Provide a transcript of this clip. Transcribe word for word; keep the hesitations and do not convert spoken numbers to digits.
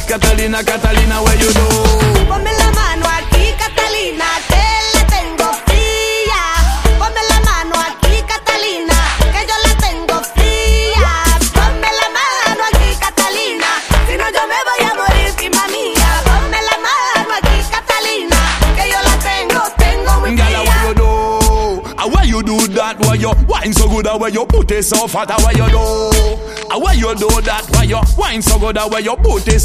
Catalina, Catalina, where you do? Ponme la mano aquí, Catalina, que la tengo fría. Ponme la mano aquí, Catalina, que yo la tengo fría. Ponme la mano aquí, Catalina, si no yo me voy a morir, prima mía. Ponme la mano aquí, Catalina, que yo la tengo, tengo muy fría. Girl, what you do? How why you do that? Why you wine so good? How you put it so fat? How you do? How why you do that? Why you wine so good? How you put it